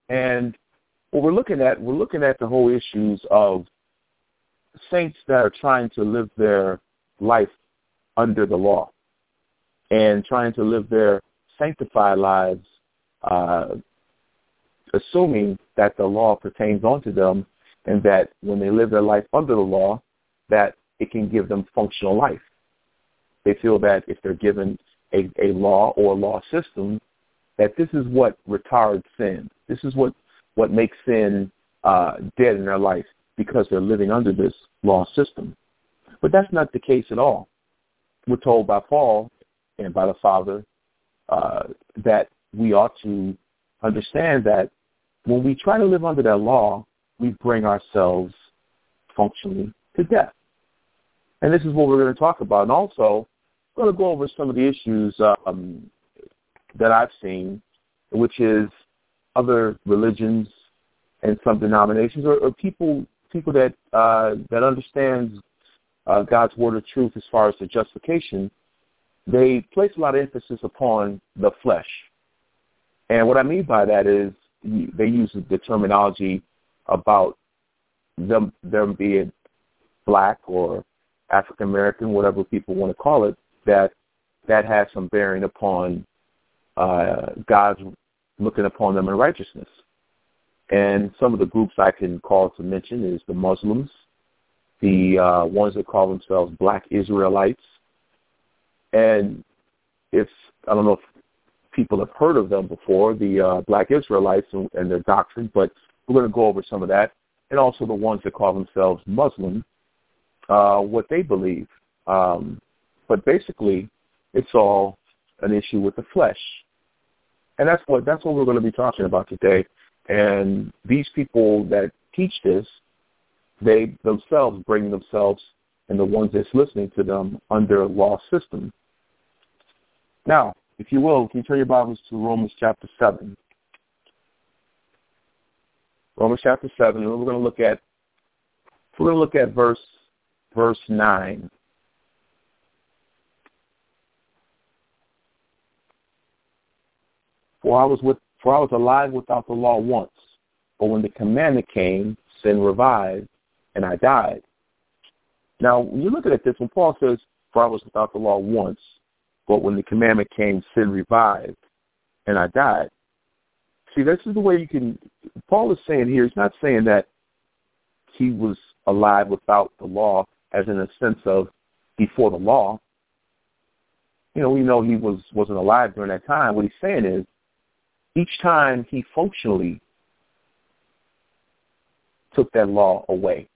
And what we're looking at the whole issues of saints that are trying to live their life under the law and trying to live their sanctified lives, assuming that the law pertains onto them and that when they live their life under the law, that it can give them functional life. They feel that if they're given a law or a law system, that this is what retards sin. This is what makes sin dead in their life because they're living under this law system. But that's not the case at all. We're told by Paul and by the Father that we ought to understand that when we try to live under that law, we bring ourselves functionally to death. And this is what we're going to talk about. And also, we're going to go over some of the issues that I've seen, which is other religions and some denominations or people that understands God's word of truth as far as the justification. They place a lot of emphasis upon the flesh. And what I mean by that is they use the terminology about them being black or African American, whatever people want to call it, that has some bearing upon God's looking upon them in righteousness. And some of the groups I can call to mention is the Muslims, the ones that call themselves Black Israelites. And I don't know if people have heard of them before, the Black Israelites and their doctrine, but we're going to go over some of that. And also the ones that call themselves Muslim, what they believe. But basically, it's all an issue with the flesh. And that's what we're going to be talking about today. And these people that teach this, they themselves bring themselves and the ones that's listening to them under a law system. Now, if you will, can you turn your Bibles to Romans chapter 7? Romans chapter 7, and we're going to look at verse 9. For I was alive without the law once, but when the commandment came, sin revived, and I died. Now, when you look at this, when Paul says, for I was without the law once, but when the commandment came, sin revived, and I died. See, this is the way Paul is saying here, he's not saying that he was alive without the law as in a sense of before the law. We know he wasn't alive during that time. What he's saying is, each time he functionally took that law away,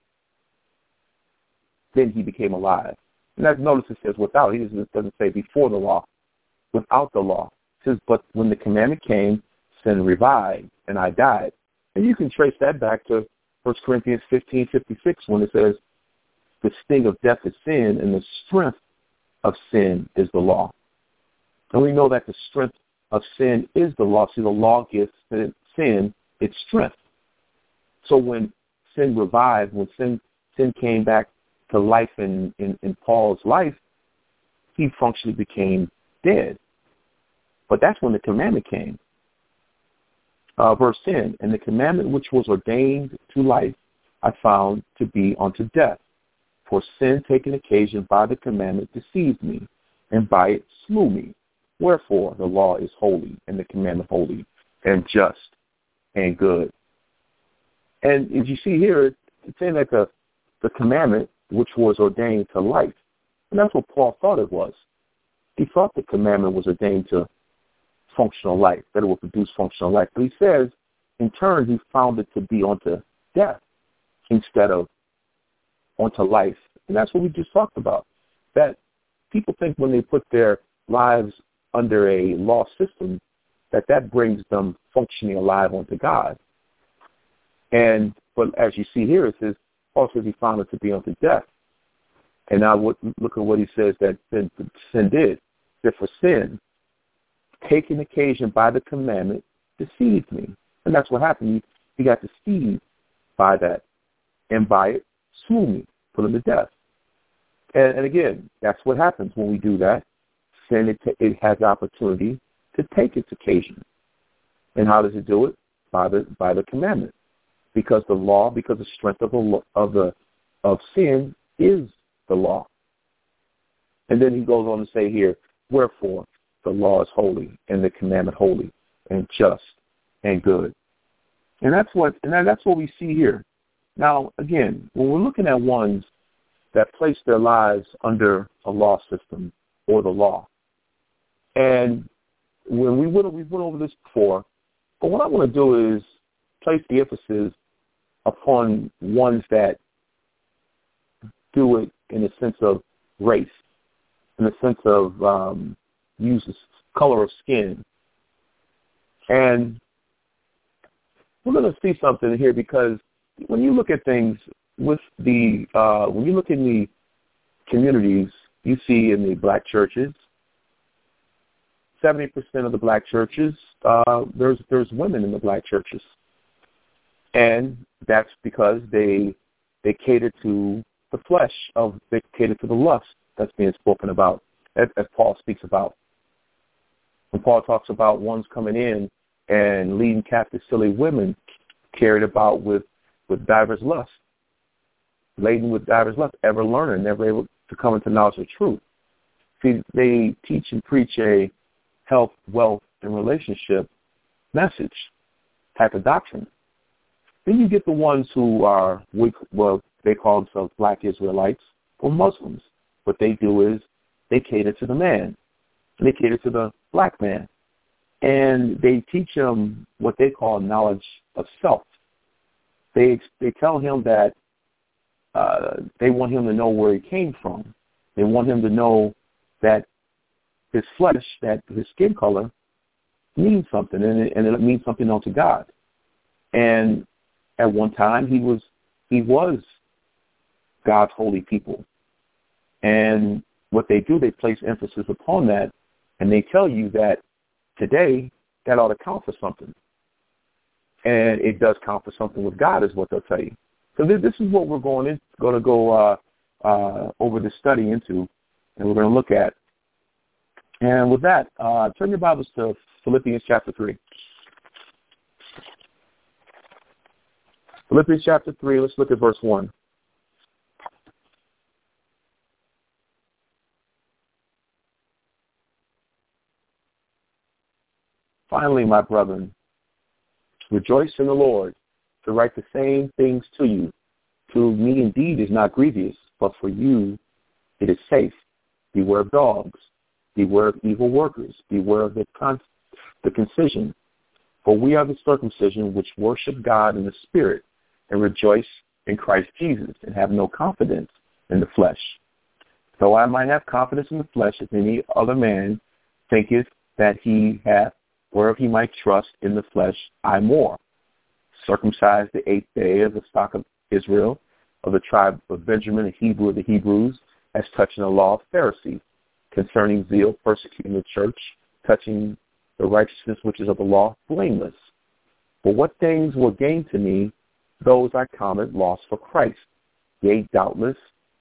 then he became alive. And notice it says without. He doesn't say before the law, without the law. It says, but when the commandment came, sin revived, and I died. And you can trace that back to 1 Corinthians 15:56 when it says, the sting of death is sin, and the strength of sin is the law. And we know that the strength of sin is the law. See, the law gives sin its strength. So when sin revived, when sin came back to life in Paul's life, he functionally became dead. But that's when the commandment came. Verse 10, and the commandment which was ordained to life I found to be unto death. For sin taking occasion by the commandment deceived me, and by it slew me. Wherefore the law is holy, and the commandment holy, and just, and good. And as you see here, it's saying that the commandment which was ordained to life. And that's what Paul thought it was. He thought the commandment was ordained to functional life, that it would produce functional life. But he says, in turn, he found it to be unto death instead of onto life. And that's what we just talked about. That people think when they put their lives under a law system, that brings them functioning alive unto God. But as you see here, it says, Paul says he found it to be unto death. And now look at what he says that sin did. That for sin, taking occasion by the commandment, deceived me. And that's what happened. He got deceived by that. And by it, slew me, put him to death. And again, that's what happens when we do that. Sin, it has the opportunity to take its occasion. And how does it do it? by the commandment, because the law, because the strength of sin is the law. And then he goes on to say here, wherefore the law is holy and the commandment holy and just and good. And that's what we see here. Now, again, when we're looking at ones that place their lives under a law system or the law, and when we went over this before, but what I want to do is place the emphasis upon ones that do it in the sense of race, in the sense of use color of skin. And we're going to see something here, because when you look at things with when you look in the communities, you see in the black churches, 70% of the black churches, there's women in the black churches. And that's because they cater to the flesh, they cater to the lust that's being spoken about, as Paul speaks about. When Paul talks about ones coming in and leading captive silly women carried about with divers lusts, laden with divers lusts, ever learning, never able to come into knowledge of truth. See, they teach and preach a health, wealth, and relationship message type of doctrine. Then you get the ones who are, they call themselves black Israelites or Muslims. What they do is they cater to the man. They cater to the black man. And they teach him what they call knowledge of self. They tell him that they want him to know where he came from. They want him to know that his flesh, that his skin color, means something, and it means something unto God. And at one time, he was God's holy people. And what they do, they place emphasis upon that, and they tell you that today that ought to count for something. And it does count for something with God, is what they'll tell you. So this is what we're going to go over this study into, and we're going to look at. And with that, turn your Bibles to Philippians chapter 3. Philippians chapter 3, let's look at verse 1. Finally, my brethren, rejoice in the Lord. To write the same things to you, to me indeed is not grievous, but for you it is safe. Beware of dogs. Beware of evil workers. Beware of the concision. For we are the circumcision which worship God in the Spirit, and rejoice in Christ Jesus, and have no confidence in the flesh. Though I might have confidence in the flesh, if any other man thinketh that he hath, whereof he might trust in the flesh, I more. Circumcised the 8th day of the stock of Israel, of the tribe of Benjamin, a Hebrew of the Hebrews, as touching the law of Pharisee, concerning zeal, persecuting the church, touching the righteousness which is of the law, blameless. For what things were gained to me, those I counted loss for Christ. Yea, doubtless,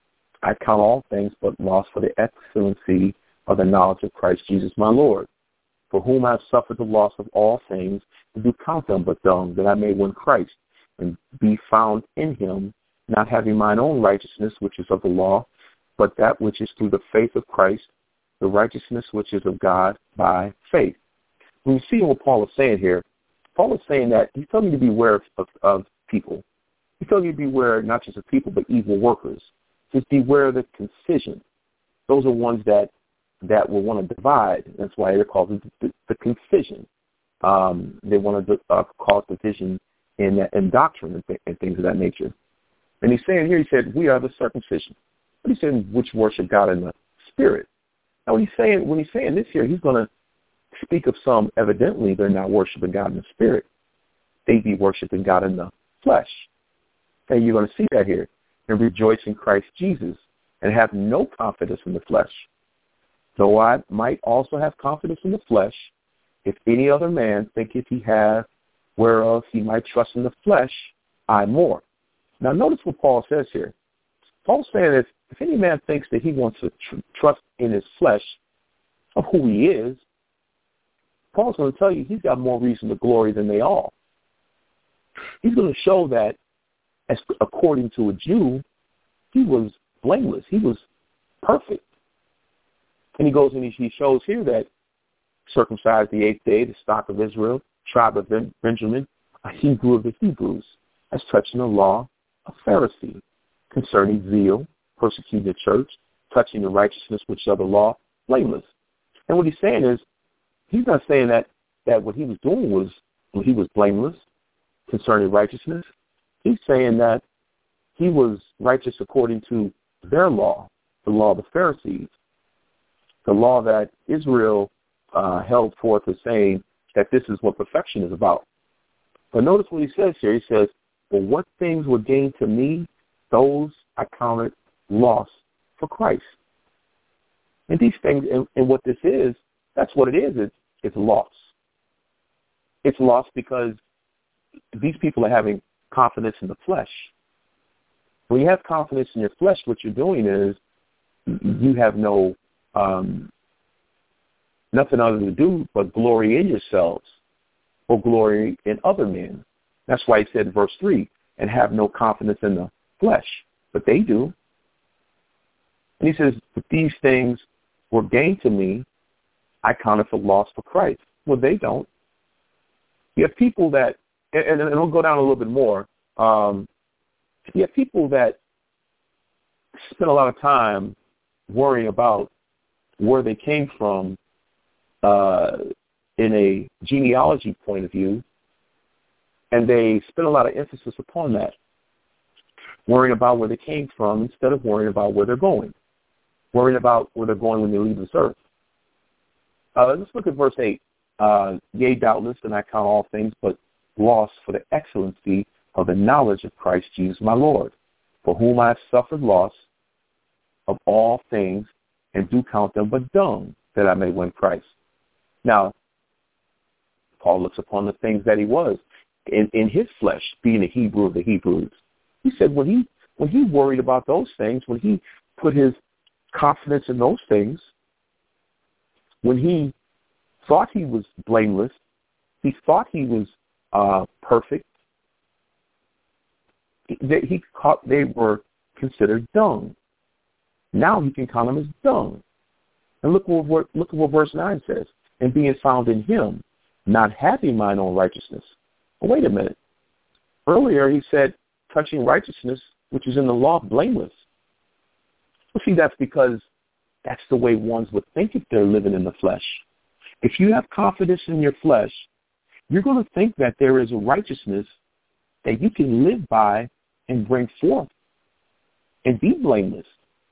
I count all things but loss for the excellency of the knowledge of Christ Jesus my Lord, for whom I have suffered the loss of all things, and do count them but dung, that I may win Christ, and be found in him, not having mine own righteousness, which is of the law, but that which is through the faith of Christ, the righteousness which is of God by faith. When you see what Paul is saying here, Paul is saying that he's telling you to beware of people. He's telling you to beware not just of people, but evil workers. Just beware of the concision. Those are ones that will want to divide. That's why they're called the concision. They want to cause division in doctrine and things of that nature. And he's saying here, he said, we are the circumcision. But he's saying, which worship God in the Spirit. Now, when he's saying this here, he's going to speak of some, evidently, they're not worshiping God in the Spirit. They be worshiping God in the flesh. And you're going to see that here. And rejoice in Christ Jesus, and have no confidence in the flesh. Though I might also have confidence in the flesh, if any other man thinketh he hath, whereof he might trust in the flesh, I more. Now notice what Paul says here. Paul's saying that if any man thinks that he wants to trust in his flesh of who he is, Paul's going to tell you he's got more reason to glory than they all. He's going to show that, as according to a Jew, he was blameless. He was perfect. And he goes and he shows here that circumcised the 8th day, the stock of Israel, tribe of Benjamin, a Hebrew of the Hebrews, as touching the law, a Pharisee, concerning zeal, persecuting the church, touching the righteousness which is of the law, blameless. And what he's saying is, he's not saying that what he was doing was when he was blameless concerning righteousness. He's saying that he was righteous according to their law, the law of the Pharisees, the law that Israel held forth as saying that this is what perfection is about. But notice what he says here. He says, "Well, what things were gained to me, those I counted loss for Christ." And these things, and what this is, that's what it is. It's loss. It's loss because these people are having confidence in the flesh. When you have confidence in your flesh, what you're doing is you have no nothing other to do but glory in yourselves or glory in other men. That's why he said in verse 3, and have no confidence in the flesh, but they do. And he says, but these things were gained to me, I counted for loss for Christ. Well, they don't. You have people that, and we'll go down a little bit more, you have people that spend a lot of time worrying about where they came from in a genealogy point of view, and they spend a lot of emphasis upon that, worrying about where they came from instead of worrying about where they're going, worrying about where they're going when they leave this earth. Let's look at verse 8. Yea, doubtless, and I count all things but loss for the excellency of the knowledge of Christ Jesus my Lord, for whom I have suffered loss of all things, and do count them but dung, that I may win Christ. Now, Paul looks upon the things that he was in his flesh, being a Hebrew of the Hebrews. He said when he worried about those things, when he put his confidence in those things, when he thought he was blameless, he thought he was perfect, they were considered dung. Now he can count them as dung. And look at what verse 9 says. And being found in him, not having mine own righteousness. Well, wait a minute. Earlier he said, touching righteousness, which is in the law, blameless. Well, see, that's because that's the way ones would think if they're living in the flesh. If you have confidence in your flesh, you're going to think that there is a righteousness that you can live by and bring forth and be blameless.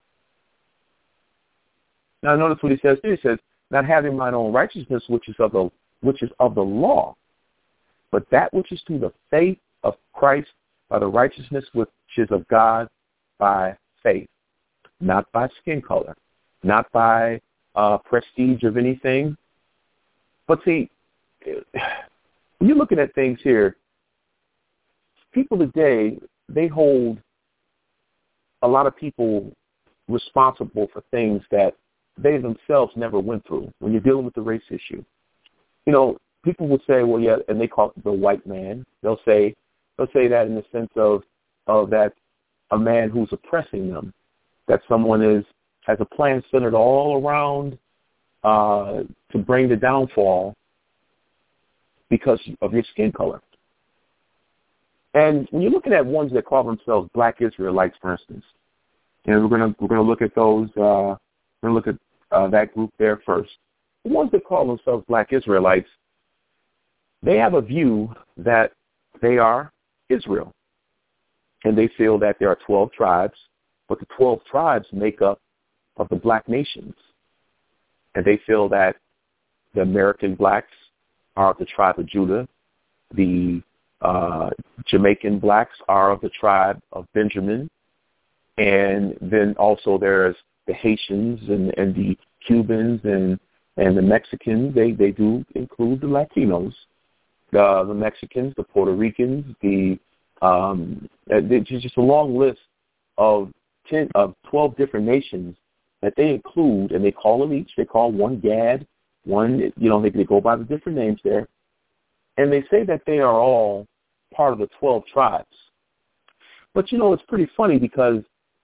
Now notice what he says here. He says, not having mine own righteousness, which is of the law, but that which is through the faith of Christ, by the righteousness which is of God by faith, not by skin color, not by prestige of anything. But see, when you're looking at things here, people today, they hold a lot of people responsible for things that they themselves never went through when you're dealing with the race issue. You know, people would say, well, yeah, and they call it the white man. They'll say that in the sense of that a man who's oppressing them, that someone has a plan centered all around to bring the downfall because of your skin color. And when you're looking at ones that call themselves Black Israelites, for instance, and we're gonna look at those. We're gonna look at that group there first. The ones that call themselves Black Israelites, they have a view that they are Israel, and they feel that there are 12 tribes, but the 12 tribes make up of the black nations, and they feel that the American blacks are of the tribe of Judah, the Jamaican blacks are of the tribe of Benjamin, and then also there's the Haitians and the Cubans and the Mexicans. They do include the Latinos, the Mexicans, the Puerto Ricans, there's just a long list of 12 different nations that they include, and they call them each. They call one Gad, one, they go by the different names there. And they say that they are all part of the 12 tribes. But, it's pretty funny because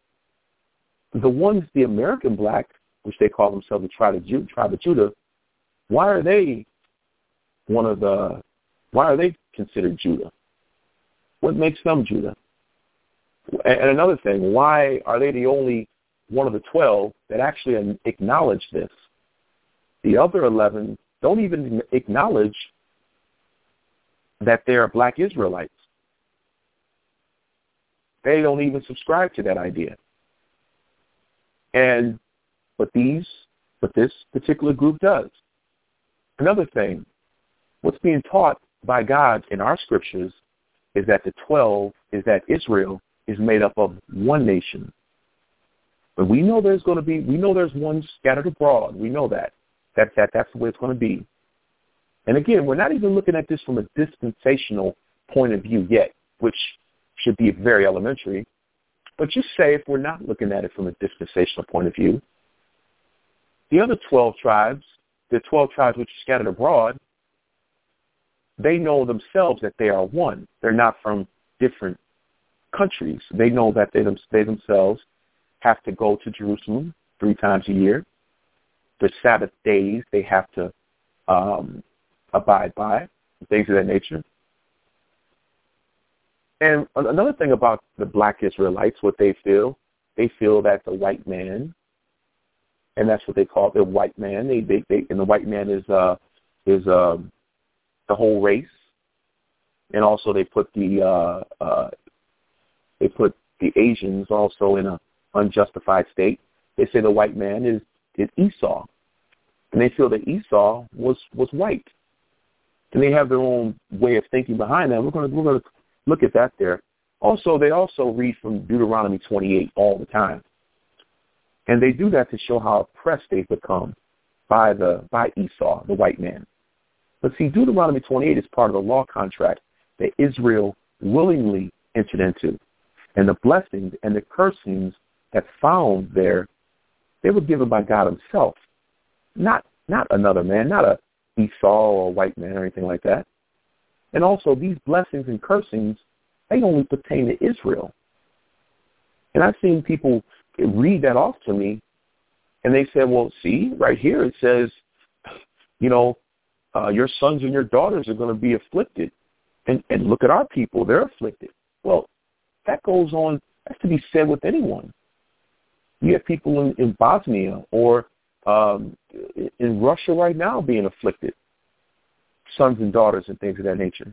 the American black, which they call themselves the tribe of Judah, why are they considered Judah? What makes them Judah? And another thing, why are they the only one of the 12 that actually acknowledge this? The other 11 don't even acknowledge that they're black Israelites. They don't even subscribe to that idea. But this particular group does. Another thing, what's being taught by God in our scriptures is that that Israel is made up of one nation. But we know there's one scattered abroad. We know that. That's the way it's going to be. And again, we're not even looking at this from a dispensational point of view yet, which should be very elementary. But just say if we're not looking at it from a dispensational point of view, the other 12 tribes, the 12 tribes which are scattered abroad, they know themselves that they are one. They're not from different countries. They know that they themselves have to go to Jerusalem 3 times a year. The Sabbath days they have to abide by, things of that nature. And another thing about the black Israelites, what they feel that the white man, and that's what they call the white man. And the white man is the whole race, and also they put the Asians also in an unjustified state. They say the white man is Esau, and they feel that Esau was white, and they have their own way of thinking behind that. We're going to look at that there. Also, they also read from Deuteronomy 28 all the time, and they do that to show how oppressed they've become by Esau, the white man. But see, Deuteronomy 28 is part of the law contract that Israel willingly entered into, and the blessings and the cursings that's found there, they were given by God Himself, not another man, not a Esau or a white man or anything like that. And also, these blessings and cursings, they only pertain to Israel. And I've seen people read that off to me, and they say, well, see, right here it says, your sons and your daughters are going to be afflicted. And look at our people, they're afflicted. Well, that goes on, that's to be said with anyone. You have people in Bosnia or in Russia right now being afflicted, sons and daughters and things of that nature.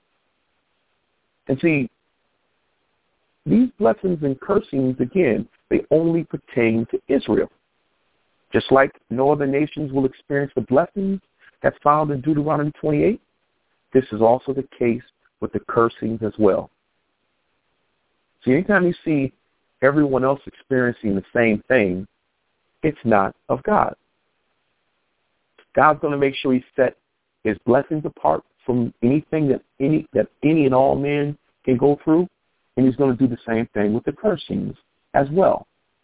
And see, these blessings and cursings, again, they only pertain to Israel. Just like no other nations will experience the blessings that's found in Deuteronomy 28, this is also the case with the cursings as well. See, anytime you see everyone else experiencing the same thing, it's not of God. God's going to make sure He set His blessings apart from anything that any and all men can go through, and He's going to do the same thing with the cursings as well.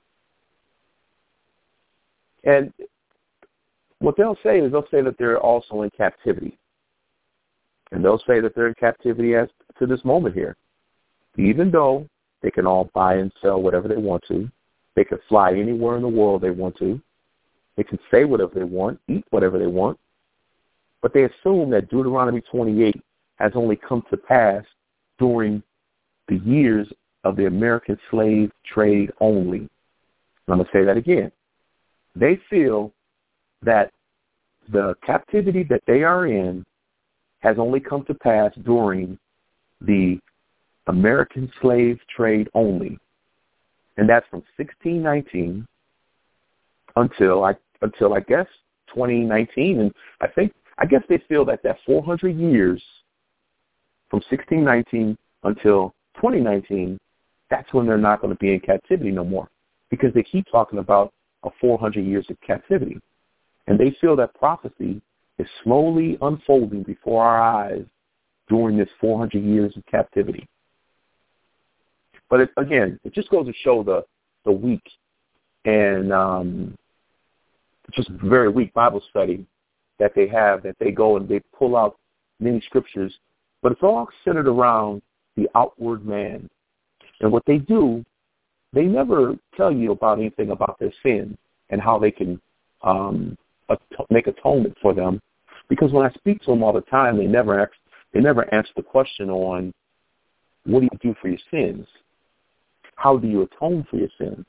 And what they'll say that they're also in captivity. And they'll say that they're in captivity as to this moment here. Even though they can all buy and sell whatever they want to, they can fly anywhere in the world they want to, they can say whatever they want, eat whatever they want, but they assume that Deuteronomy 28 has only come to pass during the years of the American slave trade only. And I'm going to say that again. They feel that the captivity that they are in has only come to pass during the American slave trade only. And that's from 1619 until I guess 2019. And I guess they feel that 400 years from 1619 until 2019, that's when they're not going to be in captivity no more, because they keep talking about a 400 years of captivity. And they feel that prophecy is slowly unfolding before our eyes during this 400 years of captivity. But it just goes to show the weak and just very weak Bible study that they have, that they go and they pull out many scriptures But it's all centered around the outward man. And what they do, they never tell you about anything about their sins and how they can make atonement for them. Because when I speak to them all the time, they never answer the question on, what do you do for your sins? How do you atone for your sins?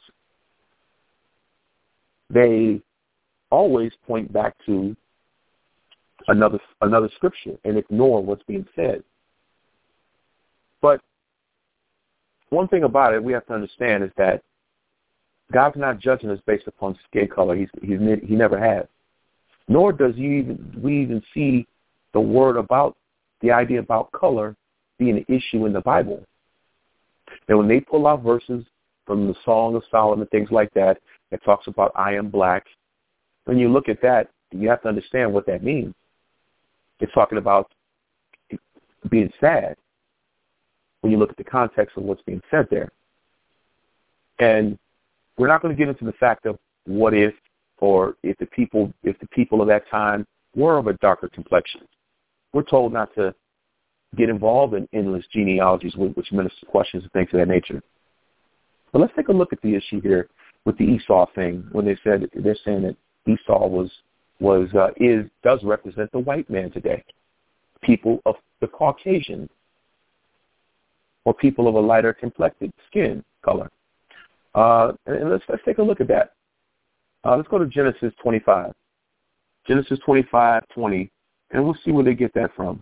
They always point back to another scripture and ignore what's being said. But one thing about it we have to understand is that God's not judging us based upon skin color. He never has. Nor does we even see the word about the idea about color being an issue in the Bible. And when they pull out verses from the Song of Solomon, things like that, that talks about I am black, when you look at that, you have to understand what that means. It's talking about being sad when you look at the context of what's being said there. And we're not going to get into the fact of what if, or if the people of that time were of a darker complexion. We're told not to get involved in endless genealogies, which minister questions and things of that nature. But let's take a look at the issue here with the Esau thing. When they're saying that Esau does represent the white man today, people of the Caucasian, or people of a lighter complected skin color. And let's take a look at that. Let's go to Genesis 25. Genesis 25:20, and we'll see where they get that from.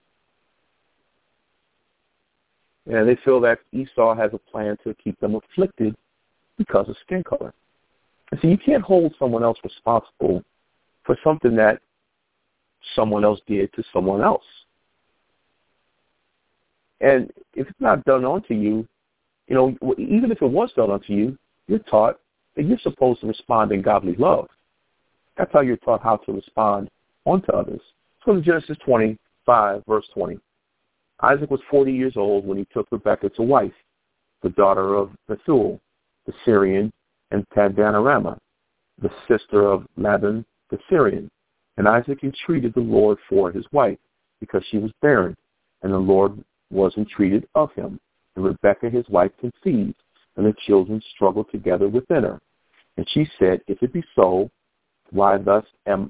And they feel that Esau has a plan to keep them afflicted because of skin color. And so you can't hold someone else responsible for something that someone else did to someone else. And if it's not done onto you, even if it was done unto you, you're taught that you're supposed to respond in godly love. That's how you're taught how to respond onto others. Let's go to Genesis 25, verse 20. Isaac was 40 years old when he took Rebekah to wife, the daughter of Bethuel, the Syrian, and Paddan-aram, the sister of Laban the Syrian. And Isaac entreated the Lord for his wife, because she was barren, and the Lord was entreated of him. And Rebekah his wife conceived, and the children struggled together within her. And she said, if it be so, why am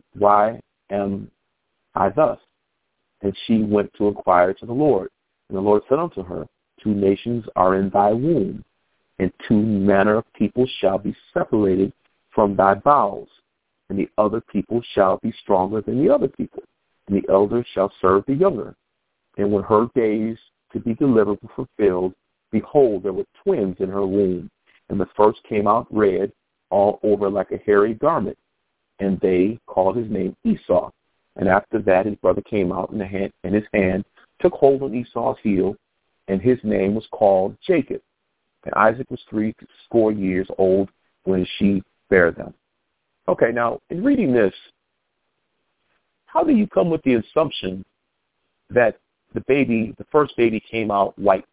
I thus? And she went to inquire to the Lord. And the Lord said unto her, 2 nations are in thy womb, and 2 manner of people shall be separated from thy bowels, and the other people shall be stronger than the other people, and the elder shall serve the younger. And when her days to be delivered were fulfilled, behold, there were twins in her womb, and the first came out red all over like a hairy garment, and they called his name Esau. And after that his brother came out, and his hand took hold on Esau's heel, and his name was called Jacob. And Isaac was 80 years old when she bare them. Okay, now in reading this, how do you come with the assumption that the first baby came out white?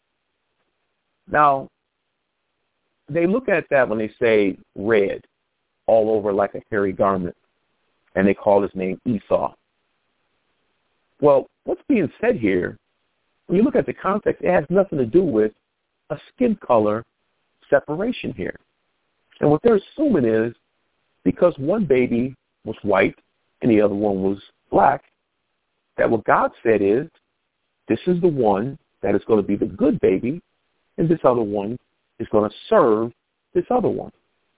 Now, they look at that when they say red, all over like a hairy garment, and they call his name Esau. Well, what's being said here, when you look at the context, it has nothing to do with a skin color separation here. And what they're assuming is, because one baby was white and the other one was black, that what God said is, this is the one that is going to be the good baby, and this other one is going to serve this other one.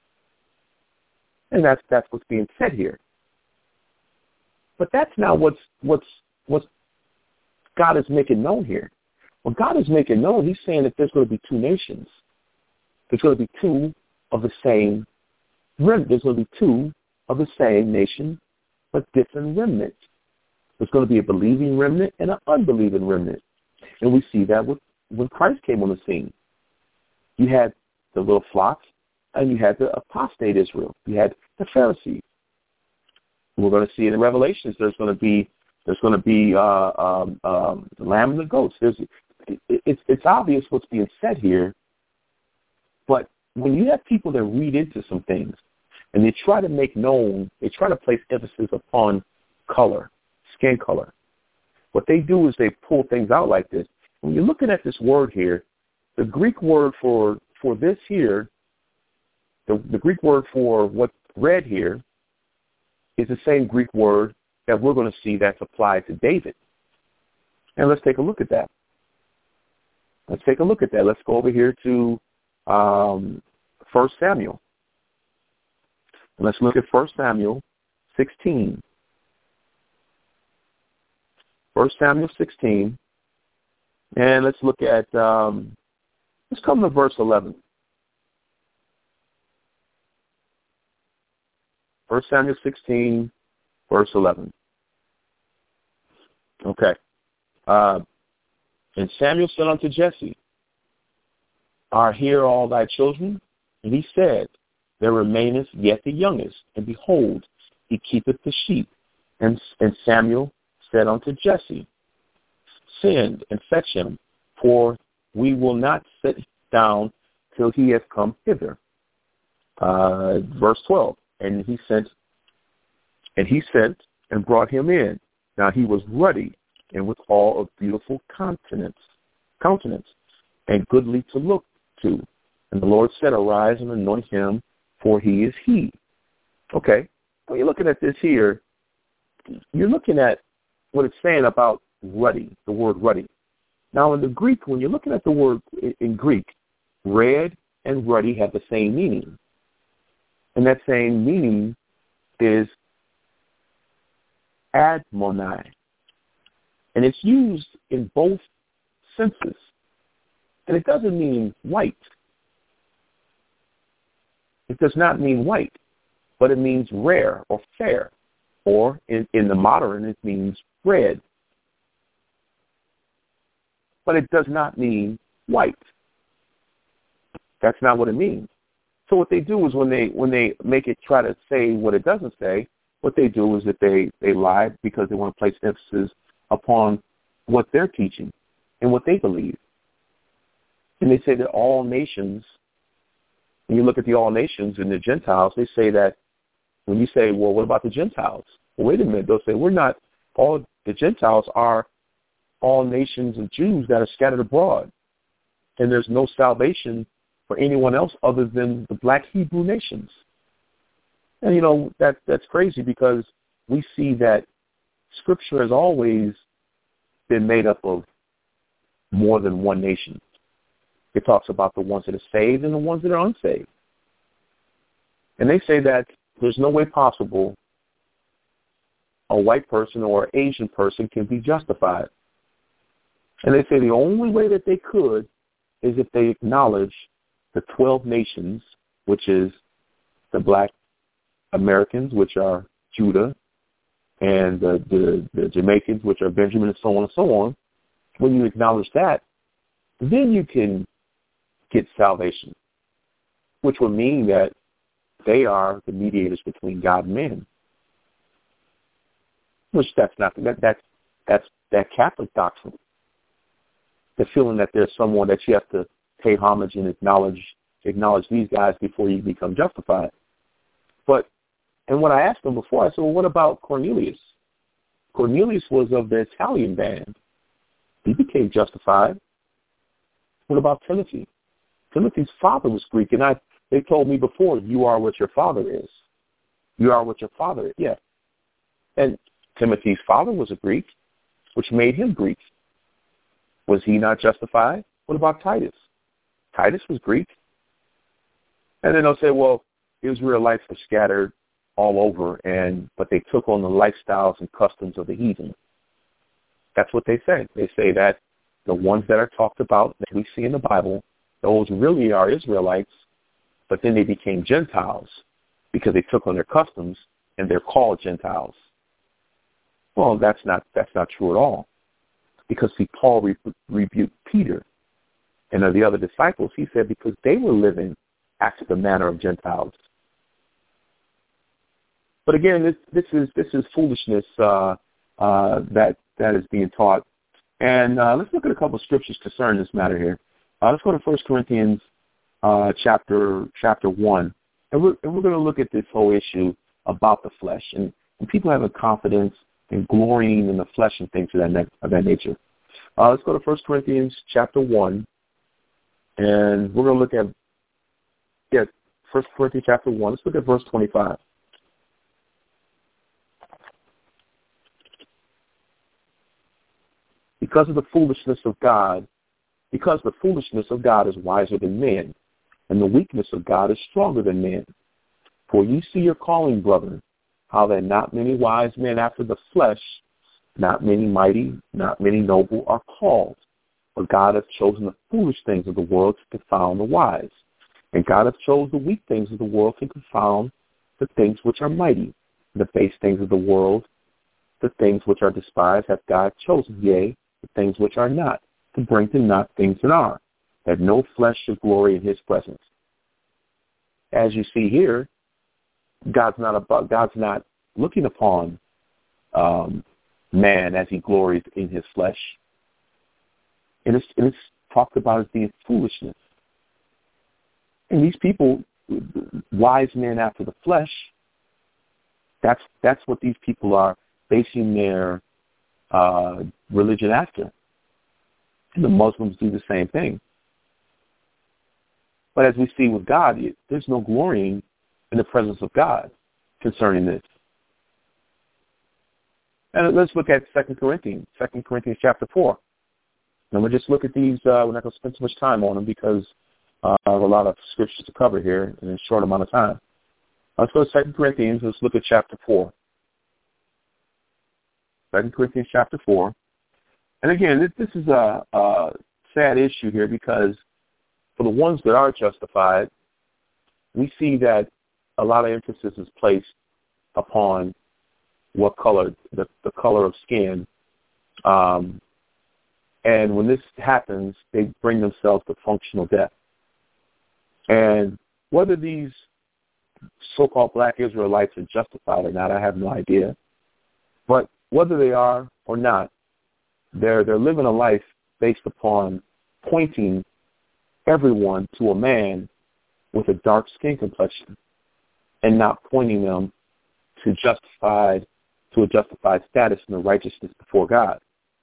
And that's what's being said here. But that's not what's God is making known here. What God is making known, he's saying that there's going to be 2 nations. There's going to be 2 of the same remnant. There's going to be 2 of the same nation, but different remnants. There's going to be a believing remnant and an unbelieving remnant. And we see that when Christ came on the scene. You had the little flock, and you had the apostate Israel. You had the Pharisees. We're going to see in Revelations there's going to be the lamb and the goats. It's obvious what's being said here, but when you have people that read into some things and they try to make known, they try to place emphasis upon color, skin color, what they do is they pull things out like this. When you're looking at this word here, the Greek word for this here, the Greek word for what's read here is the same Greek word that we're going to see that's applied to David. And let's take a look at that. Let's go over here to 1 Samuel. Let's look at 1 Samuel 16. 1 Samuel 16. And let's look at, let's come to verse 11. 1 Samuel 16, verse 11. Okay. And Samuel said unto Jesse, Are here all thy children? And he said, There remaineth yet the youngest, and behold, he keepeth the sheep. And Samuel said unto Jesse, Send and fetch him, for we will not sit down till he hath come hither. Verse 12. And he sent and brought him in. Now he was ruddy and withal of beautiful countenance, and goodly to look to. And the Lord said, Arise and anoint him, for he is he. Okay, when you're looking at this here, you're looking at what it's saying about ruddy, the word ruddy. Now in the Greek, when you're looking at the word in Greek, red and ruddy have the same meaning. And that same meaning is admoni. And it's used in both senses. And it doesn't mean white. It does not mean white, but it means rare or fair. Or in the modern, it means red. But it does not mean white. That's not what it means. So what they do is when they make it try to say what it doesn't say, what they do is that they lie because they want to place emphasis upon what they're teaching and what they believe. And they say that all nations, when you look at the all nations and the Gentiles, they say that when you say, well, what about the Gentiles? Well, wait a minute. They'll say, we're not, all the Gentiles are all nations of Jews that are scattered abroad. And there's no salvation for anyone else other than the black Hebrew nations. And, you know, that's crazy because we see that Scripture has always been made up of more than one nation. It talks about the ones that are saved and the ones that are unsaved. And they say that there's no way possible a white person or an Asian person can be justified. And they say the only way that they could is if they acknowledge the 12 nations, which is the black Americans, which are Judah, and the Jamaicans, which are Benjamin, and so on and so on. When you acknowledge that, then you can get salvation, which would mean that they are the mediators between God and man. Which that's that Catholic doctrine. The feeling that there's someone that you have to pay homage and acknowledge these guys before you become justified. And when I asked them before, I said, well, what about Cornelius? Cornelius was of the Italian band. He became justified. What about Timothy? Timothy's father was Greek, and they told me before, you are what your father is. You are what your father is, yeah. And Timothy's father was a Greek, which made him Greek. Was he not justified? What about Titus? Titus was Greek. And then they'll say, well, Israelites were scattered all over, but they took on the lifestyles and customs of the heathen. That's what they say. They say that the ones that are talked about that we see in the Bible, those really are Israelites, but then they became Gentiles because they took on their customs and they're called Gentiles. Well, that's not true at all. Because, see, Paul rebuked Peter and the other disciples. He said because they were living after the manner of Gentiles. But again, this is foolishness that is being taught. And let's look at a couple of scriptures concerning this matter here. Let's go to 1 Corinthians chapter 1. And we're going to look at this whole issue about the flesh and people having confidence and glorying in the flesh and things of that nature. Let's go to 1 Corinthians chapter 1, and we're going to look at 1 Corinthians chapter 1. Let's look at verse 25. Because the foolishness of God is wiser than man, and the weakness of God is stronger than man. For ye see your calling, brethren, how that not many wise men after the flesh, not many mighty, not many noble are called. For God hath chosen the foolish things of the world to confound the wise. And God hath chosen the weak things of the world to confound the things which are mighty. The base things of the world, the things which are despised, hath God chosen, yea, the things which are not, to bring to naught things that are, that no flesh should glory in his presence. As you see here, God's not looking upon man as he glories in his flesh. And it's talked about as being foolishness. And these people, wise men after the flesh, that's what these people are basing their religion after. And the Muslims do the same thing. But as we see with God, there's no glorying in the presence of God concerning this. And let's look at 2 Corinthians chapter 4. And we'll just look at these. We're not going to spend too much time on them because I have a lot of scriptures to cover here in a short amount of time. Let's go to 2 Corinthians. Let's look at chapter 4. 2 Corinthians chapter 4. And again, this is a sad issue here because for the ones that are justified, we see that a lot of emphasis is placed upon what color, the color of skin. And when this happens, they bring themselves to functional death. And whether these so-called black Israelites are justified or not, I have no idea. But whether they are or not, they're living a life based upon pointing everyone to a man with a dark skin complexion and not pointing them to a justified status in the righteousness before God.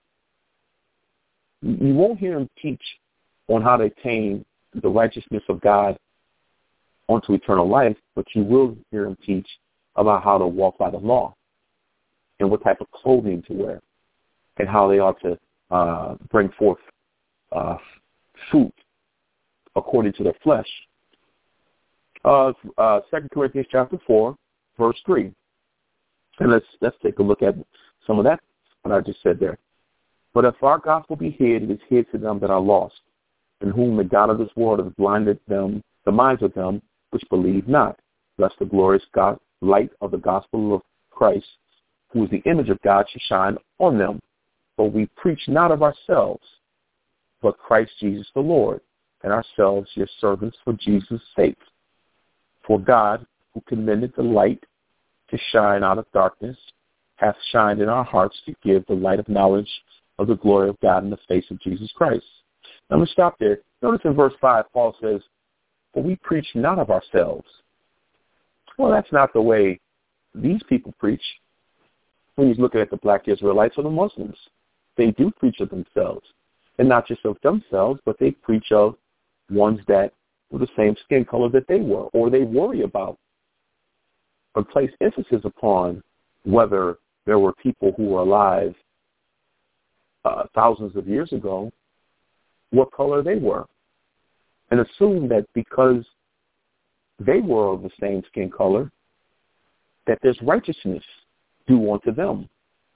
You won't hear him teach on how to attain the righteousness of God onto eternal life, but you will hear him teach about how to walk by the law and what type of clothing to wear and how they ought to bring forth fruit according to their flesh. 2 Corinthians chapter 4, verse 3. And let's take a look at some of that, what I just said there. But if our gospel be hid, it is hid to them that are lost, in whom the God of this world has blinded them, the minds of them which believe not, lest the glorious light of the gospel of Christ, who is the image of God, should shine on them. For we preach not of ourselves, but Christ Jesus the Lord, and ourselves your servants for Jesus' sake. For God, who commended the light to shine out of darkness, hath shined in our hearts to give the light of knowledge of the glory of God in the face of Jesus Christ. Now, I'm going to stop there. Notice in verse 5, Paul says, for we preach not of ourselves. Well, that's not the way these people preach. When you look at the black Israelites or the Muslims, they do preach of themselves. And not just of themselves, but they preach of ones that were the same skin color that they were, or they worry about, or place emphasis upon whether there were people who were alive thousands of years ago, what color they were, and assume that because they were of the same skin color, that there's righteousness due unto them.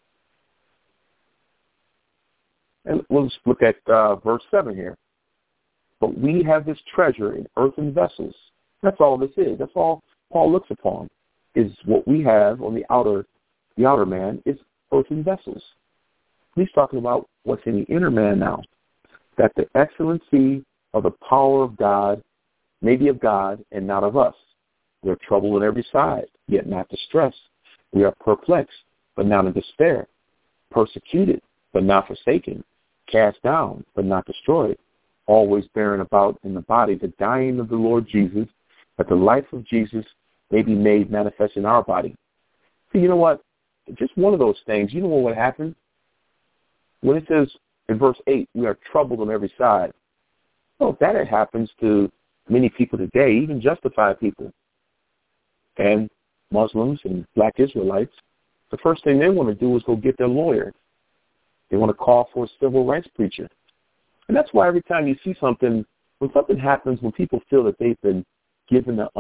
And let's look at verse 7 here. But we have this treasure in earthen vessels. That's all this is. That's all Paul looks upon, is what we have on the outer man is earthen vessels. He's talking about what's in the inner man now, that the excellency of the power of God may be of God and not of us. We are troubled on every side, yet not distressed. We are perplexed, but not in despair. Persecuted, but not forsaken. Cast down, but not destroyed. Always bearing about in the body the dying of the Lord Jesus, that the life of Jesus may be made manifest in our body. So you know what? just one of those things, you know what would happen? When it says in verse 8, we are troubled on every side. Well, if that happens to many people today, even justified people, and Muslims and black Israelites, the first thing they want to do is go get their lawyer. They want to call for a civil rights preacher. And that's why every time you see something, when something happens, when people feel that they've been given the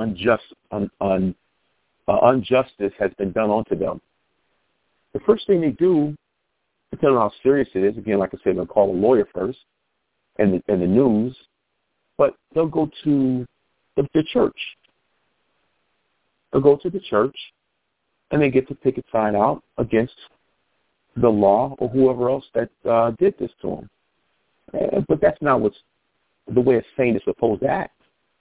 injustice has been done onto them, the first thing they do, depending on how serious it is, again, like I said, they'll call a lawyer first and the news, but they'll go to the church. They'll go to the church and they get the picket sign out against the law or whoever else that did this to them. But that's not the way a saint is supposed to act.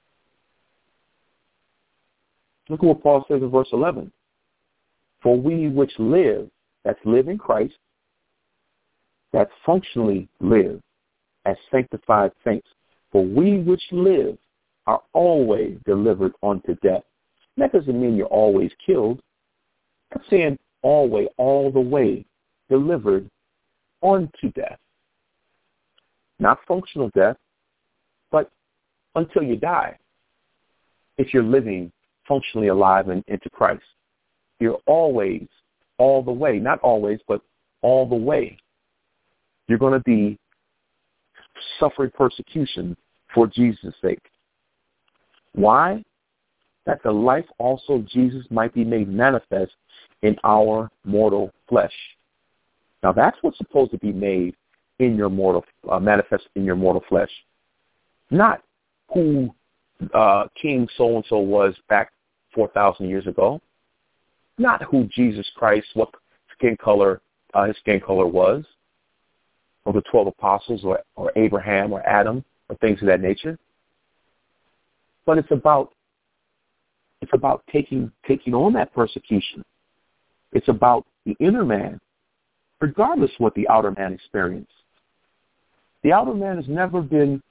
Look at what Paul says in verse 11. For we which live, that's live in Christ, that functionally live as sanctified saints. For we which live are always delivered unto death. That doesn't mean you're always killed. I'm saying always, all the way, delivered unto death. Not functional death, but until you die. If you're living functionally alive and into Christ, you're always, all the way, not always, but all the way, you're going to be suffering persecution for Jesus' sake. Why? That the life also of Jesus might be made manifest in our mortal flesh. Now that's what's supposed to be made in your mortal, manifest in your mortal flesh. Not who King so-and-so was back 4,000 years ago. Not who Jesus Christ, what skin color his skin color was, or the 12 apostles, or Abraham, or Adam, or things of that nature. But it's about taking on that persecution. It's about the inner man, regardless of what the outer man experienced. The outer man has never been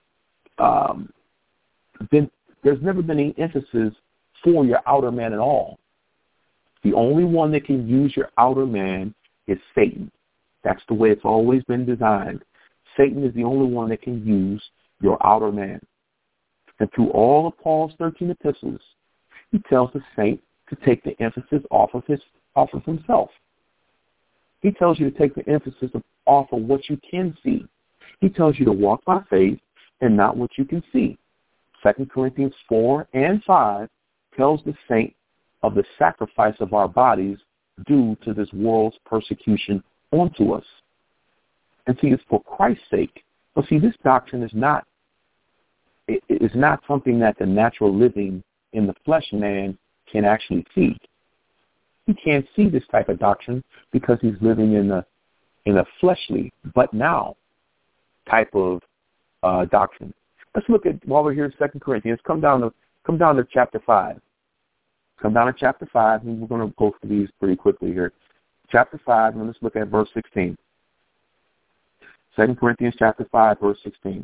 there's never been any emphasis for your outer man at all. The only one that can use your outer man is Satan. That's the way it's always been designed. Satan is the only one that can use your outer man. And through all of Paul's 13 epistles, he tells the saint to take the emphasis off of himself. He tells you to take the emphasis off of what you can see. He tells you to walk by faith and not what you can see. 2 Corinthians 4 and 5 tells the saint of the sacrifice of our bodies due to this world's persecution onto us. And see, it's for Christ's sake. But see, this doctrine is not something that the natural living in the flesh man can actually see. He can't see this type of doctrine because he's living in a fleshly, but now type of doctrine. Let's look at, while we're here in 2 Corinthians, come down to chapter 5. Come down to chapter 5, and we're going to go through these pretty quickly here. Chapter 5, and let's look at verse 16. 2 Corinthians chapter 5, verse 16.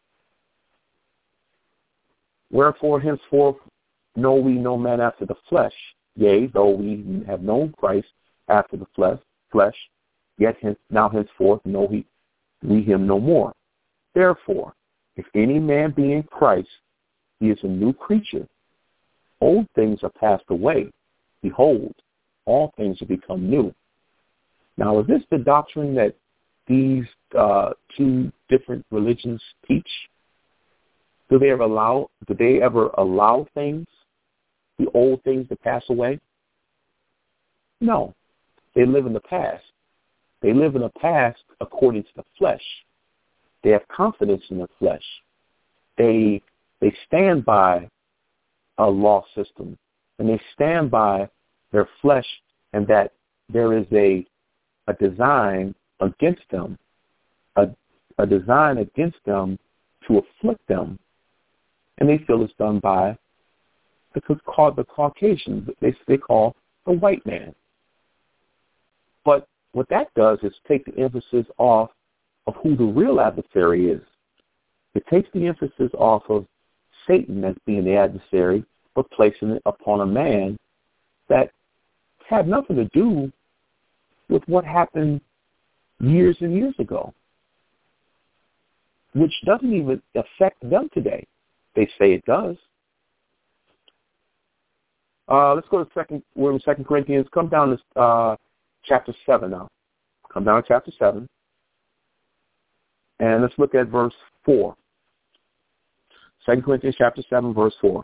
Wherefore henceforth know we no man after the flesh. Yea, though we have known Christ after the flesh, yet now henceforth know we him no more. Therefore, if any man be in Christ, he is a new creature. Old things are passed away. Behold, all things have become new. Now, is this the doctrine that these two different religions teach? Do they ever allow things, the old things, to pass away? No. They live in the past. They live in the past according to the flesh. They have confidence in the flesh. They stand by a law system, and they stand by their flesh, and that there is a design against them, a design against them to afflict them, and they feel it's done by the Caucasians. They call the white man. But what that does is take the emphasis off of who the real adversary is. It takes the emphasis off of Satan as being the adversary, but placing it upon a man that had nothing to do with what happened years and years ago, which doesn't even affect them today. They say it does. Let's go to we're in 2 Corinthians. Come down to chapter 7 now. Come down to chapter 7. And let's look at verse 4. 2 Corinthians chapter 7, verse 4.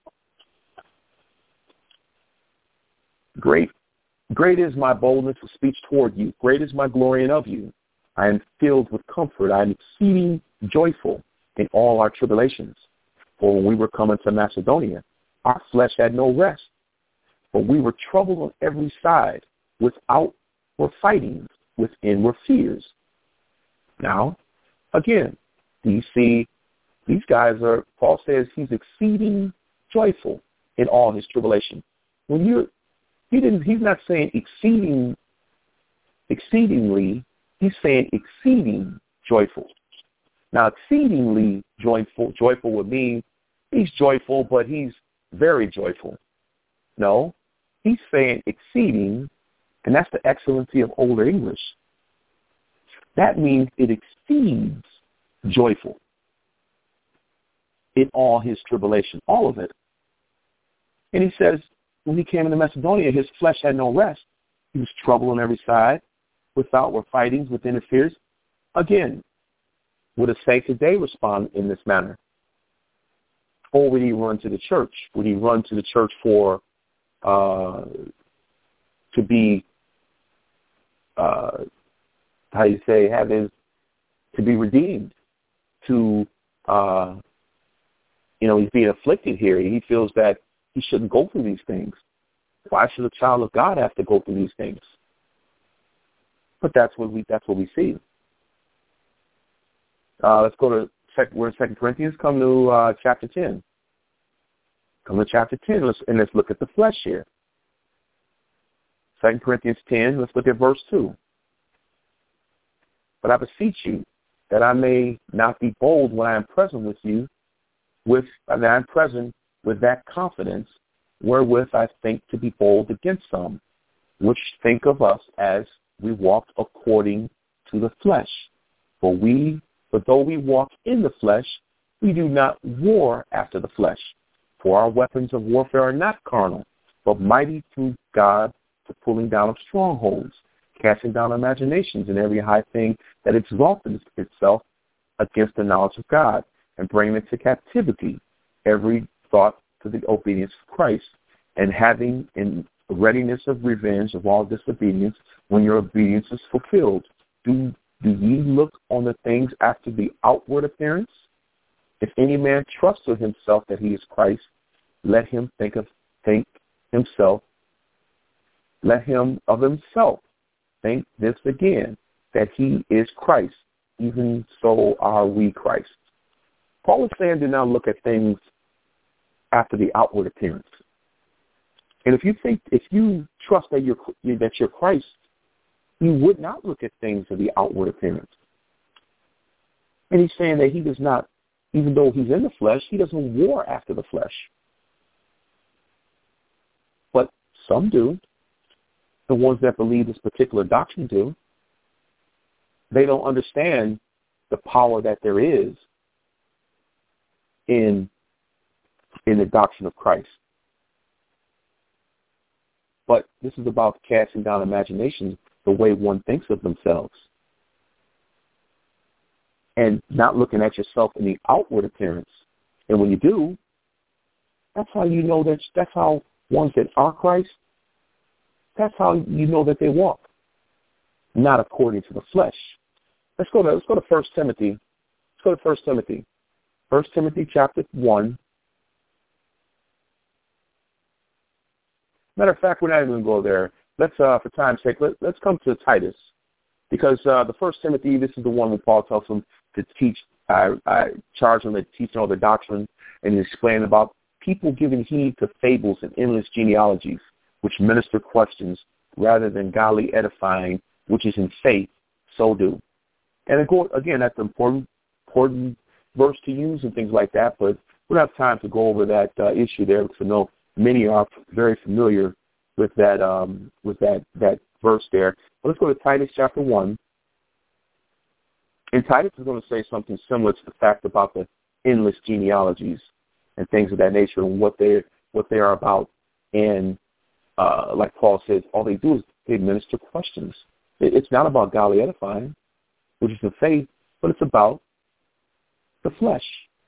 Great is my boldness of speech toward you. Great is my glorying of you. I am filled with comfort. I am exceeding joyful in all our tribulations. For when we were coming to Macedonia, our flesh had no rest. For we were troubled on every side. Without were fightings, within were fears. Now, again, these guys are, Paul says he's exceeding joyful in all his tribulation. He's not saying exceedingly, he's saying exceeding joyful. Now, exceedingly joyful would mean he's joyful, but he's very joyful. No, he's saying exceeding, and that's the excellency of older English. That means it exceeds joyful in all his tribulation, all of it. And he says, when he came into Macedonia, his flesh had no rest. He was troubled on every side. Without were fightings, within the fears. Again, would a saint today respond in this manner? Or would he run to the church? Would he run to the church for to be to be redeemed? He's being afflicted here. He feels that he shouldn't go through these things. Why should a child of God have to go through these things? But that's what we see. Let's go to we're in 2 Corinthians. Come to chapter 10. Come to chapter 10, let's look at the flesh here. 2 Corinthians 10, let's look at verse 2. But I beseech you that I may not be bold when I am present with you, that I am present with that confidence wherewith I think to be bold against some, which think of us as we walk according to the flesh. But though we walk in the flesh, we do not war after the flesh. For our weapons of warfare are not carnal, but mighty through God to pulling down of strongholds, casting down imaginations and every high thing that exalted itself against the knowledge of God, and bringing into captivity every thought to the obedience of Christ, and having in readiness of revenge of all disobedience when your obedience is fulfilled. Do ye look on the things after the outward appearance? If any man trusts of himself that he is Christ, let him of himself think this again, that he is Christ, even so are we Christ. Paul is saying, do not look at things after the outward appearance. And if you trust that you're Christ, you would not look at things of the outward appearance. And he's saying that he does not, even though he's in the flesh, he doesn't war after the flesh. But some do. The ones that believe this particular doctrine do. They don't understand the power that there is in the doctrine of Christ. But this is about casting down imaginations, the way one thinks of themselves, and not looking at yourself in the outward appearance. And when you do, that's how you know that's how ones that are Christ, that's how you know that they walk, not according to the flesh. Let's go to 1 Timothy. Let's go to 1 Timothy. 1 Timothy chapter 1. Matter of fact, we're not even going to go there. Let's, for time's sake, let's come to Titus, because the 1 Timothy, this is the one where Paul tells them to teach. I charge them to teach all the doctrine, and he explained about people giving heed to fables and endless genealogies, which minister questions rather than godly edifying, which is in faith. So do. And again, that's an important verse to use and things like that. But we don't have time to go over that issue there, because I know many are very familiar with that verse there. But let's go to Titus chapter 1. And Titus is going to say something similar to the fact about the endless genealogies and things of that nature and what they are about. And like Paul says, all they do is they administer questions. It's not about godly edifying, which is the faith, but it's about the flesh.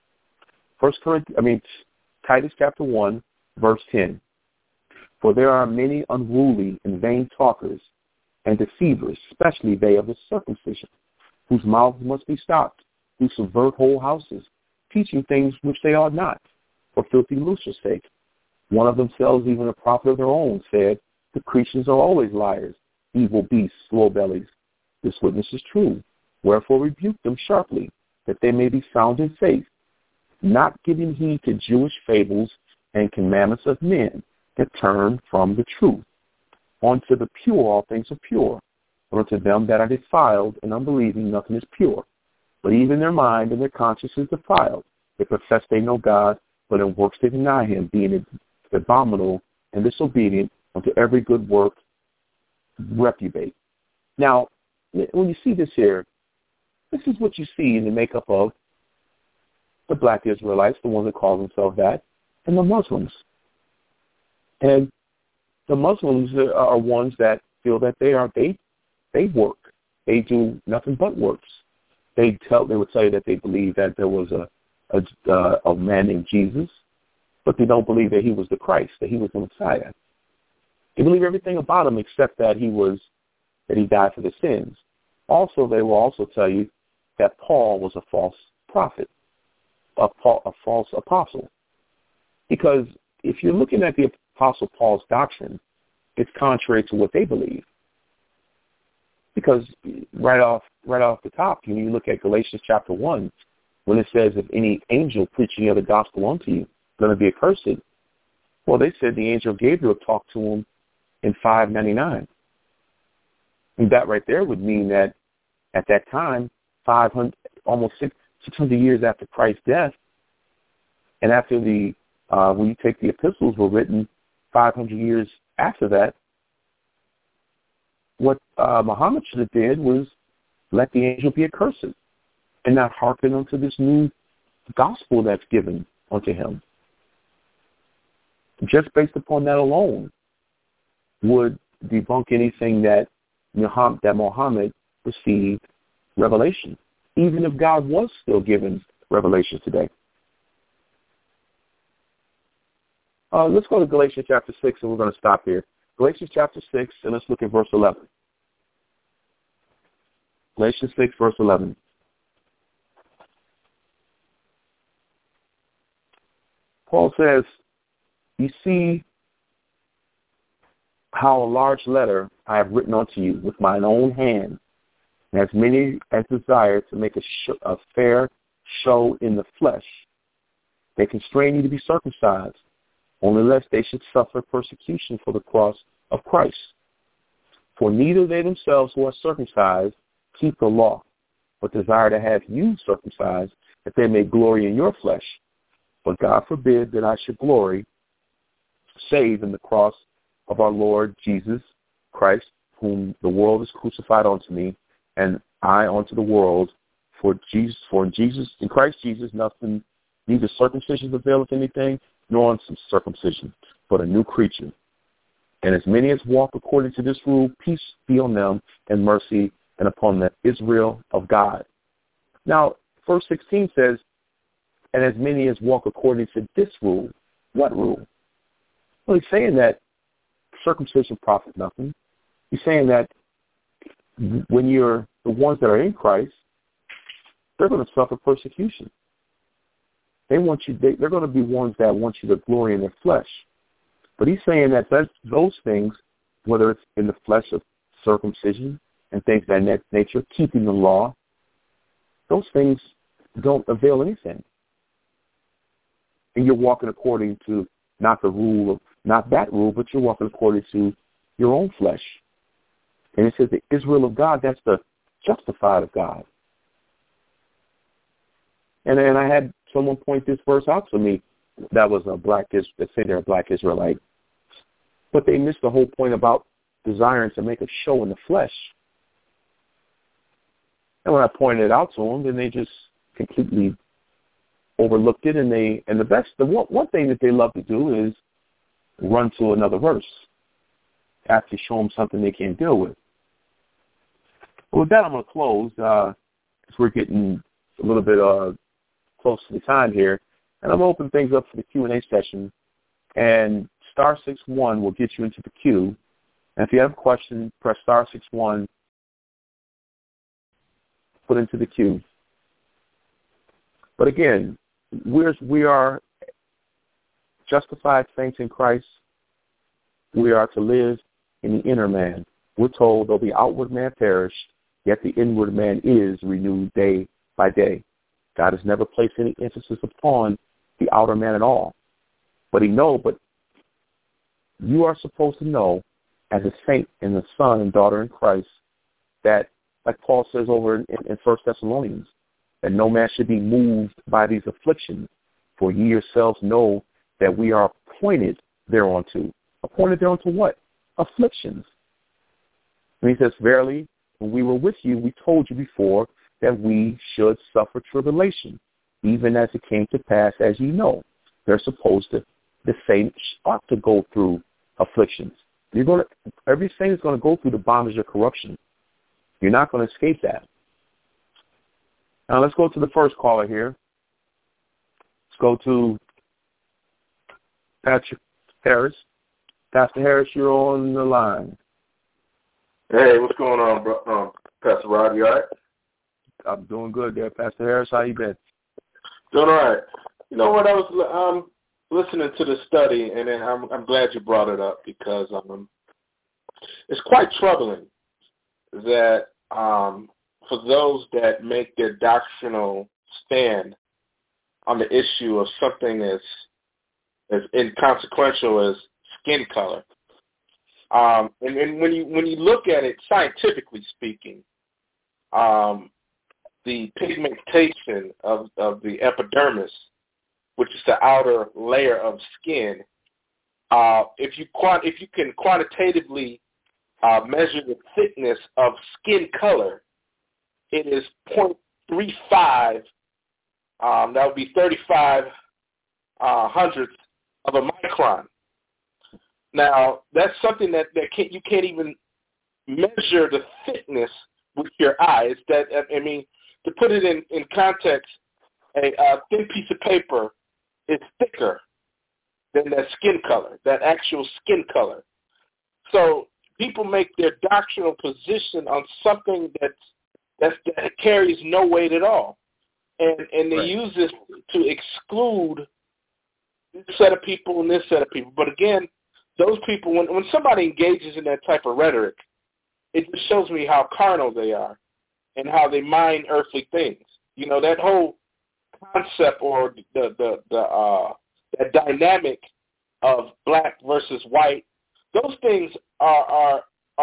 Titus chapter 1, verse 10. For there are many unruly and vain talkers and deceivers, especially they of the circumcision, whose mouths must be stopped, who subvert whole houses, teaching things which they ought not, for filthy lucre's sake. One of themselves, even a prophet of their own, said, the Christians are always liars, evil beasts, slow bellies. This witness is true. Wherefore rebuke them sharply, that they may be sound in faith, not giving heed to Jewish fables and commandments of men that turn from the truth. Unto the pure all things are pure, but unto them that are defiled and unbelieving nothing is pure. But even their mind and their conscience is defiled. They profess they know God, but in works they deny him, being abominable and disobedient unto every good work reprobate. Now, when you see this here, this is what you see in the makeup of the black Israelites, the ones that call themselves that, and the Muslims. And the Muslims are ones that feel that they work. They do nothing but works. They would tell you that they believe that there was a man named Jesus, but they don't believe that he was the Christ, that he was the Messiah. They believe everything about him except that he died for their sins. Also, they will also tell you that Paul was a false prophet, a false apostle. Because if you're looking at the Apostle Paul's doctrine, it's contrary to what they believe. Because right off the top, when you look at Galatians chapter 1, when it says, if any angel preach any other gospel unto you, going to be accursed. Well, they said the angel Gabriel talked to him in 599. And that right there would mean that at that time, 500, almost 600 years after Christ's death, and after when you take the epistles were written 500 years after that, what Muhammad should have did was let the angel be accursed and not hearken unto this new gospel that's given unto him. Just based upon that alone would debunk anything that Muhammad received revelation, even if God was still giving revelation today. Let's go to Galatians chapter 6, and we're going to stop here. Galatians chapter 6, and let's look at verse 11. Galatians 6, verse 11. Paul says, you see how a large letter I have written unto you with mine own hand, and as many as desire to make a fair show in the flesh, they constrain you to be circumcised, only lest they should suffer persecution for the cross of Christ. For neither they themselves who are circumcised keep the law, but desire to have you circumcised, that they may glory in your flesh. But God forbid that I should glory, save in the cross of our Lord Jesus Christ, whom the world is crucified unto me, and I unto the world. For in Christ Jesus, nothing, neither circumcision availeth anything, nor uncircumcision, but a new creature. And as many as walk according to this rule, peace be on them and mercy and upon the Israel of God. Now, verse 16 says, and as many as walk according to this rule. What rule? Well, he's saying that circumcision profits nothing. He's saying that when you're the ones that are in Christ, they're going to suffer persecution. They're going to be ones that want you to glory in their flesh. But he's saying that those things, whether it's in the flesh of circumcision and things of that nature, keeping the law, those things don't avail anything. And you're walking according to not that rule, but you're walking according to your own flesh. And it says the Israel of God, that's the justified of God. And then I had someone point this verse out to me that was that said they're a black Israelite. But they missed the whole point about desiring to make a show in the flesh. And when I pointed it out to them, then they just completely overlooked it. And one thing that they love to do is run to another verse after you show them something they can't deal with. Well, with that, I'm going to close because we're getting a little bit close to the time here. And I'm going to open things up for the Q&A session. And *61 will get you into the queue. And if you have a question, press *61, put into the queue. But again, we are justified saints in Christ. We are to live in the inner man. We're told, though the outward man perish, yet the inward man is renewed day by day. God has never placed any emphasis upon the outer man at all. But you are supposed to know, as a saint and a son and daughter in Christ, that, like Paul says over in 1 Thessalonians, that no man should be moved by these afflictions, for ye yourselves know that we are appointed thereunto. Appointed thereunto what? Afflictions. And he says, verily, when we were with you, we told you before that we should suffer tribulation, even as it came to pass, as ye know. They're supposed to, the saints ought to go through afflictions. Every saint is going to go through the bondage of corruption. You're not going to escape that. Now let's go to the first caller here. Let's go to Patrick Harris. Pastor Harris, you're on the line. Hey, what's going on, bro? Pastor Rod? You all right? I'm doing good there, Pastor Harris. How you been? Doing all right. You know what? I was listening to the study, and then I'm glad you brought it up because it's quite troubling that for those that make their doctrinal stand on the issue of something as inconsequential as skin color, and when you look at it scientifically speaking, the pigmentation of the epidermis, which is the outer layer of skin, if you can quantitatively measure the thickness of skin color, it is 0.35. That would be 35 hundredths of a micron. Now, that's something that you can't even measure the thickness with your eyes. To put it in context, a thin piece of paper is thicker than that skin color, that actual skin color. So people make their doctrinal position on something that carries no weight at all, and they use this to exclude this set of people and this set of people. But again, those people, when somebody engages in that type of rhetoric, it just shows me how carnal they are and how they mind earthly things. You know, that whole concept or that dynamic of black versus white, those things are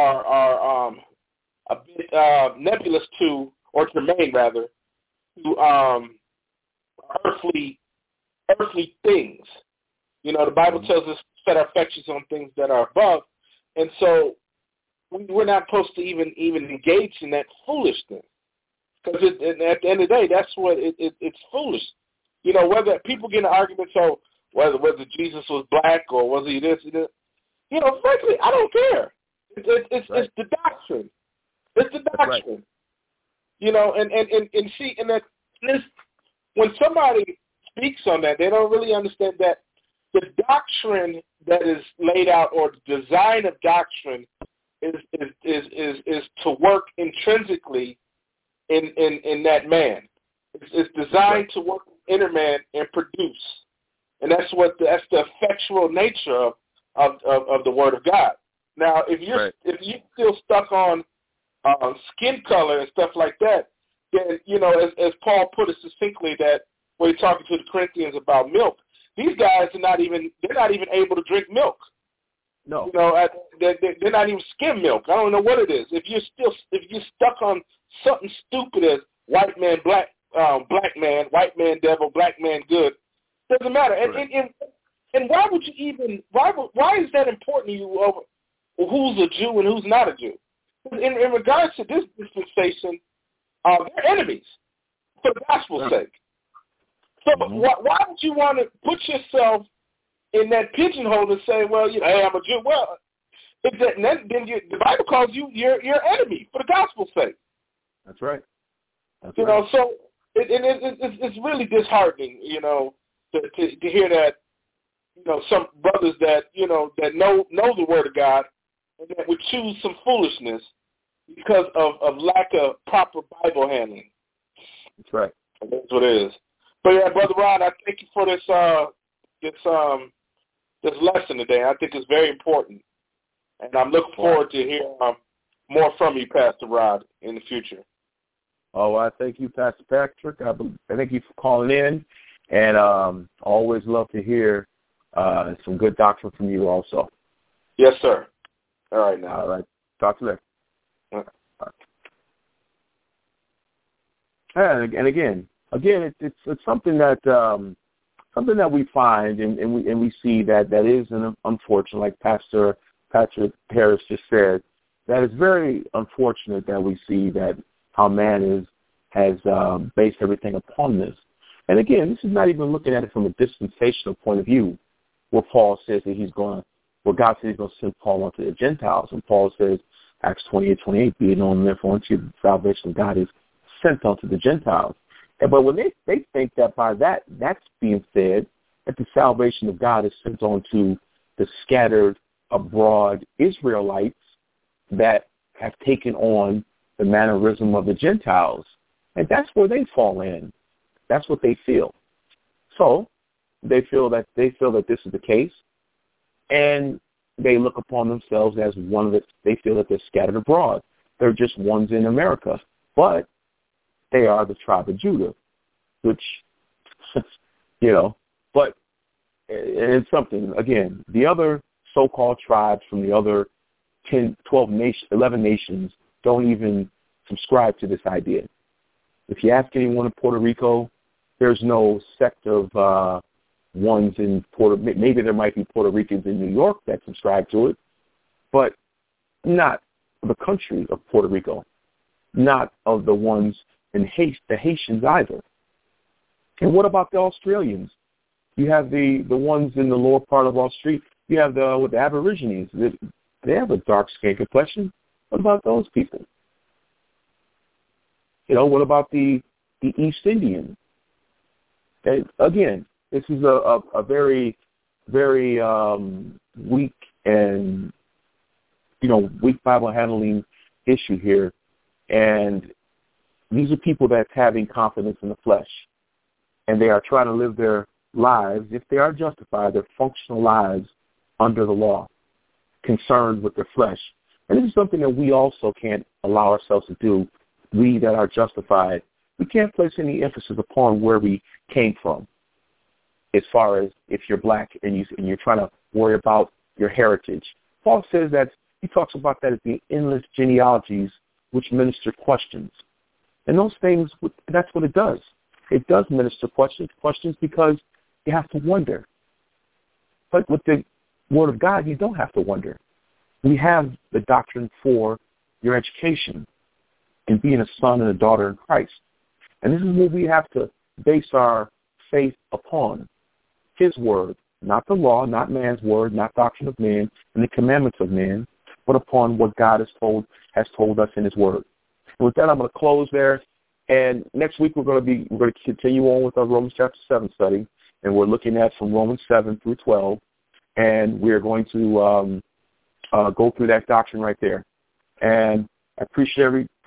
a bit nebulous to, or germane rather, to earthly things. You know, the Bible tells us to set our affections on things that are above, and so we're not supposed to even engage in that foolishness. Because at the end of the day, that's what it's foolish. You know, whether people get in arguments, so whether Jesus was black or was he this, you know, frankly, I don't care. It's the doctrine. It's the doctrine. Right. You know, and see, and that this, when somebody speaks on that, they don't really understand that the doctrine that is laid out, or the design of doctrine, is to work intrinsically in that man. It's designed to work inner man and produce, and that's the effectual nature of the Word of God. Now, if you're still stuck on skin color and stuff like that, then, you know, as Paul put it succinctly, that when he's talking to the Corinthians about milk, these guys they're not even able to drink milk. No, you know, they're not even skim milk. I don't know what it is. If you're stuck on something stupid as white man, black man, white man devil, black man good, doesn't matter. And why would you even? Why is that important to you? who's a Jew and who's not a Jew. In regards to this dispensation, they're enemies for the gospel's sake. So why would you want to put yourself in that pigeonhole and say, well, hey, I'm a Jew? Well, then the Bible calls you your enemy for the gospel's sake. That's right. That's right. So it's really disheartening, to hear that, some brothers that, that know the word of God and that would choose some foolishness because of lack of proper Bible handling. That's right. That's what it is. But yeah, Brother Rod, I thank you for this lesson today. I think it's very important, and I'm looking forward to hearing more from you, Pastor Rod, in the future. Oh, I thank you, Pastor Patrick. I thank you for calling in, and always love to hear some good doctrine from you also. Yes, sir. All right, now. All right. Talk to you later. All right. And again, it's something that we find and we see that is an unfortunate, like Pastor Patrick Harris just said, that it's very unfortunate that we see that how man has based everything upon this. And again, this is not even looking at it from a dispensational point of view, where Paul says that where God says he's going to send Paul onto the Gentiles, and Paul says, Acts 28, be it known therefore unto you the salvation of God is sent unto the Gentiles. But when they think that by that's being said, that the salvation of God is sent on to the scattered abroad Israelites that have taken on the mannerism of the Gentiles. And that's where they fall in. That's what they feel. So they feel that this is the case, and they look upon themselves as one of the, they feel that they're scattered abroad. They're just ones in America. But they are the tribe of Judah, which, but it's something, again, the other so-called tribes from the other 10, 12 nations, 11 nations don't even subscribe to this idea. If you ask anyone in Puerto Rico, there's no sect of ones in maybe there might be Puerto Ricans in New York that subscribe to it, but not the country of Puerto Rico, not of the ones in the Haitians either. And what about the Australians? You have the ones in the lower part of Australia. You have the Aborigines. They have a dark skin complexion. What about those people? What about the East Indians? And again, this is a very, very weak and weak Bible handling issue here, and these are people that's having confidence in the flesh, and they are trying to live their lives, if they are justified, their functional lives under the law, concerned with their flesh. And this is something that we also can't allow ourselves to do. We that are justified, we can't place any emphasis upon where we came from, as far as if you're black and you're trying to worry about your heritage. Paul says that he talks about that as the endless genealogies which minister questions. And those things, that's what it does. It does minister questions because you have to wonder. But with the Word of God, you don't have to wonder. We have the doctrine for your education and being a son and a daughter in Christ. And this is what we have to base our faith upon. His Word, not the law, not man's word, not doctrine of man and the commandments of man, but upon what God has told us in His Word. And with that, I'm going to close there. And next week we're going to continue on with our Romans chapter 7 study, and we're looking at from Romans 7 through 12, and we're going to go through that doctrine right there. And I appreciate